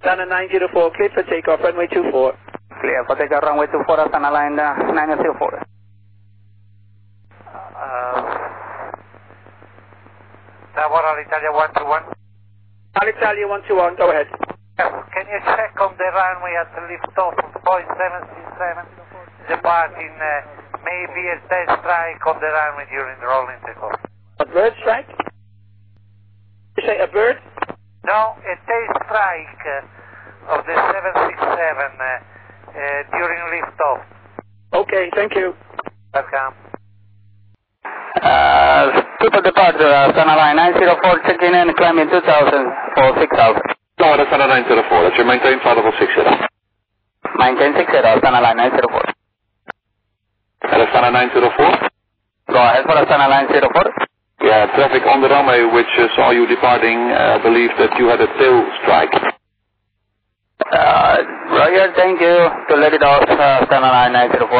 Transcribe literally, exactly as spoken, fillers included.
Astana nine zero four, clear for takeoff, runway two four. Clear for takeoff, runway two four, Astana line uh, nine zero four. Uh, Tower Alitalia one two one. Alitalia one two one, go ahead. Yes, can you check on the runway at the liftoff of point seven six seven? Departing uh, maybe a test strike on the runway during the rolling takeoff. A bird strike? You say a bird? No, a tail strike uh, of the seven six seven uh, uh, during liftoff. Okay, thank you. Welcome. Uh, triple departure, Astana line nine zero four, checking in, climbing two thousand for six thousand. No, that's Astana nine zero four, that's your maintain flight level six zero. Maintain six zero, Astana line nine zero four. And Astana nine zero four? Go ahead for Astana line zero four. Yeah, traffic on the runway which uh, saw you departing uh, believed that you had a tail strike. Uh, Roger, thank you. To let it off, uh, Astana line nine zero four.